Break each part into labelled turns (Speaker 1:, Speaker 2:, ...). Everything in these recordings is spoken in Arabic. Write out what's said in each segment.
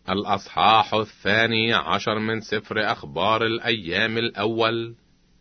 Speaker 1: الأصحاح 12 من سفر أخبار الأيام الأول.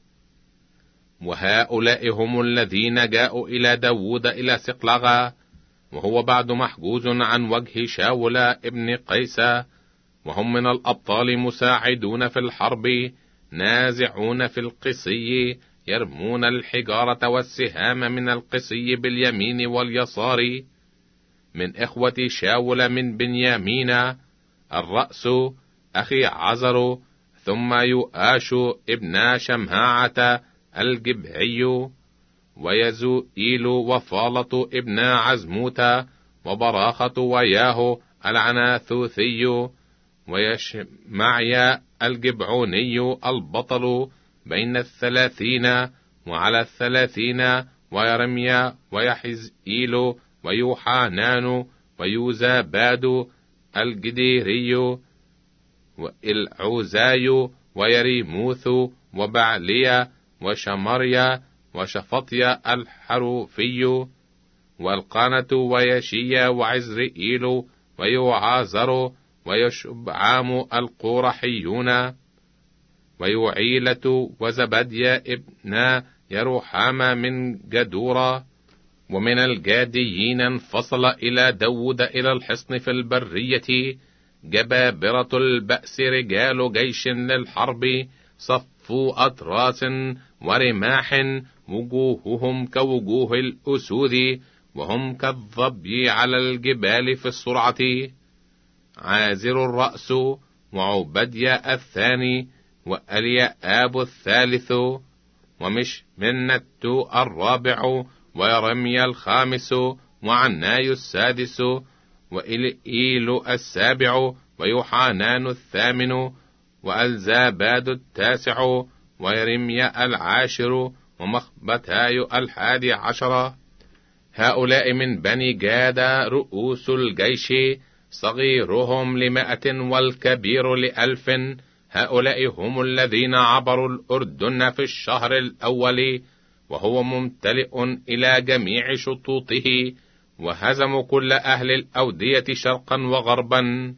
Speaker 1: وهؤلاء هم الذين جاءوا إلى داود إلى صقلغة، وهو بعد محجوز عن وجه شاول ابن قيس، وهم من الأبطال مساعدون في الحرب، نازعون في القصي، يرمون الحجارة والسهام من القصي باليمين واليسار، من إخوة شاول من بنيامين، الرأس أخي عزر، ثم يؤاش ابن شمهاعة الجبعي، ويزوئيل وفالة ابن عزموت، وبراخة وياه العناثوثي، ويشمعي الجبعوني البطل بين 30 وعلى 30، ويرميا ويحزئيل ويوحانان ويوزاباد الجديري والعوزاي ويريموث وبعليا وشمريا وشفطيا الحروفي والقانة ويشيا وعزرئيل ويعازر ويشبعام القورحيون ويعيلة وزبديا ابن يروحام من جدورة. ومن الجاديين انفصل إلى داود إلى الحصن في البرية جبابرة البأس، رجال جيش للحرب، صفوا أتراس ورماح، وجوههم كوجوه الأسود، وهم كالظبي على الجبال في السرعة. عازر الرأس، وعبديا الثاني، وأليآب الثالث، ومشمنة الرابع، ويرميا الخامس، وعناي السادس، وإلئيل السابع، ويوحانان الثامن، وألزاباد التاسع، ويرميا العاشر، ومخبتاي 11. هؤلاء من بني جاد رؤوس الجيش، صغيرهم 100 والكبير 1000. هؤلاء هم الذين عبروا الأردن في الشهر الأول، وهو ممتلئ إلى جميع شطوطه، وهزموا كل أهل الأودية شرقا وغربا.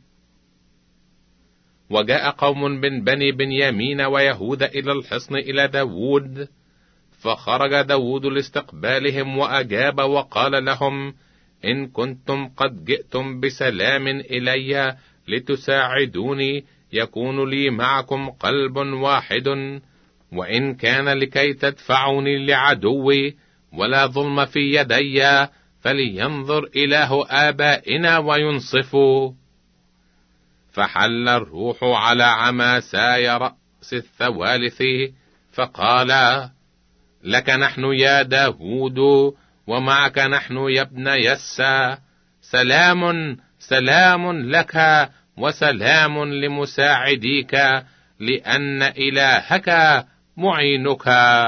Speaker 1: وجاء قوم من بني بنيامين ويهوذا إلى الحصن إلى داود، فخرج داود لاستقبالهم وأجاب وقال لهم: إن كنتم قد جئتم بسلام إلي لتساعدوني، يكون لي معكم قلب واحد، وإن كان لكي تدفعوني لعدوي ولا ظلم في يدي، فلينظر إله آبائنا وينصفوا. فحل الروح على عماساي رأس الثوالث، فقال: لك نحن يا داود، ومعك نحن يا ابن يسى، سلام سلام لك، وسلام لمساعديك، لأن إلهك معينك.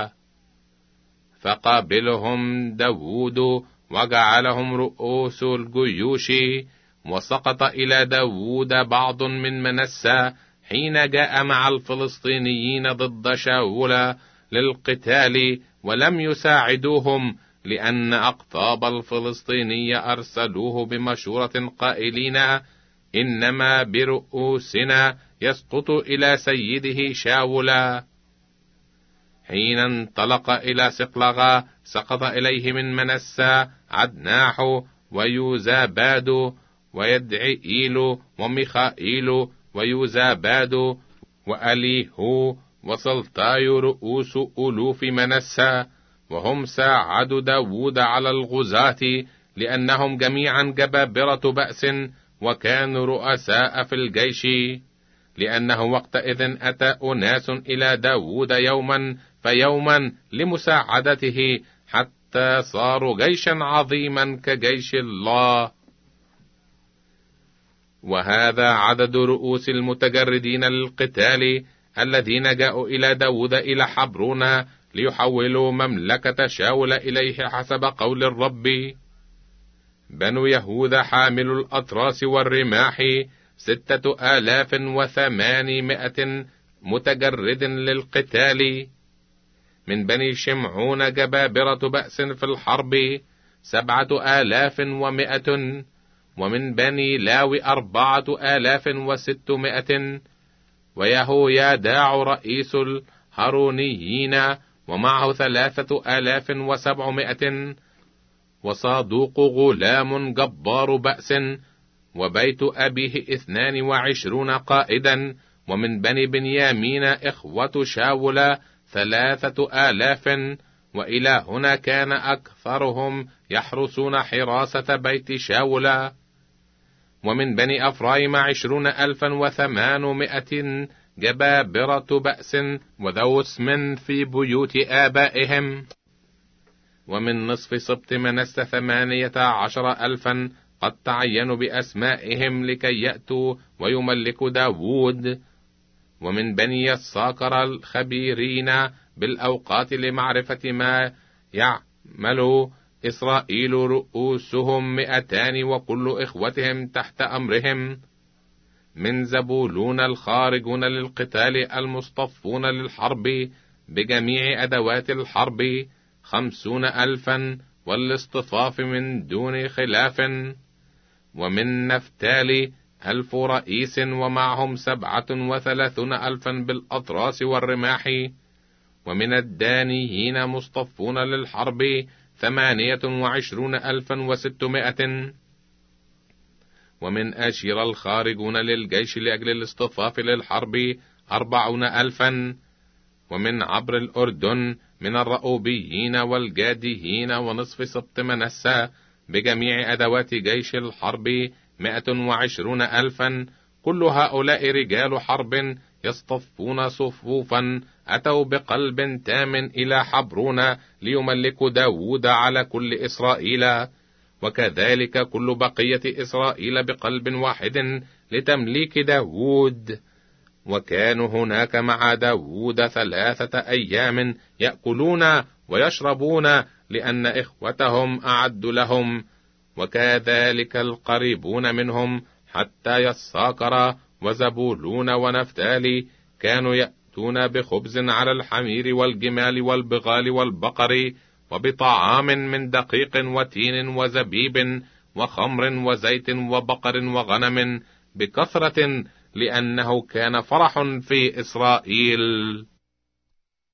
Speaker 1: فقابلهم داود وجعلهم رؤوس الجيوش. وسقط إلى داود بعض من منسى حين جاء مع الفلسطينيين ضد شاول للقتال، ولم يساعدوهم، لأن أقطاب الفلسطيني أرسلوه بمشورة قائلين: إنما برؤوسنا يسقط إلى سيده شاول. حين انطلق إلى صقلغة سقط إليه من منسى عدناح ويوزاباد ويدعئيل وميخائيل ويوزاباد وأليهو وسلطاي رؤوس ألوف منسى، وهم ساعدوا داود على الغزاة، لأنهم جميعا جبابرة بأس، وكانوا رؤساء في الجيش. لأنه وقتئذ أتى أناس إلى داود يوما فيوما لمساعدته، حتى صاروا جيشا عظيما كجيش الله. وهذا عدد رؤوس المتجردين للقتال الذين جاءوا إلى داود إلى حبرون ليحولوا مملكة شاول إليه حسب قول الرب. بنو يهوذا حامل الأطراس والرماح 6800 متجرد للقتال. من بني شمعون جبابرة بأس في الحرب 7100. ومن بني لاوي 4600، ويهوياداع رئيس الهارونيين ومعه 3700، وصادوق غلام جبار بأس، وبيت أبيه 22 قائدا. ومن بني بنيامين إخوة شاول 3000، وإلى هنا كان أكثرهم يحرسون حراسة بيت شاول. ومن بني أفرايم 20,800 جبابرة بأس وذو اسم في بيوت آبائهم. ومن نصف سبط منسى 18,000 قد تعينوا بأسمائهم لكي يأتوا ويملكوا داود. ومن بني يساكر الخبيرين بالأوقات لمعرفة ما يعمل إسرائيل رؤوسهم 200 وكل إخوتهم تحت أمرهم. من زبولون الخارجون للقتال المصطفون للحرب بجميع أدوات الحرب 50,000 والاصطفاف من دون خلاف. ومن نفتالي 1,000 رئيس ومعهم 37,000 بالأطراس والرماح. ومن الدانيين مصطفون للحرب 28,600. ومن آشير الخارجون للجيش لأجل الاصطفاف للحرب 40,000. ومن عبر الأردن من الرؤوبيين والجاديين ونصف سبط منسى بجميع أدوات جيش الحرب 120,000. كل هؤلاء رجال حرب يصطفون صفوفا أتوا بقلب تام إلى حبرون ليملكوا داود على كل إسرائيل، وكذلك كل بقية إسرائيل بقلب واحد لتمليك داود. وكانوا هناك مع داود 3 أيام يأكلون ويشربون لأن إخوتهم أعدوا لهم، وكذلك القريبون منهم حتى يساكر وزبولون ونفتالي كانوا يأتون بخبز على الحمير والجمال والبغال والبقر، وبطعام من دقيق وتين وزبيب وخمر وزيت وبقر وغنم بكثرة، لأنه كان فرح في إسرائيل.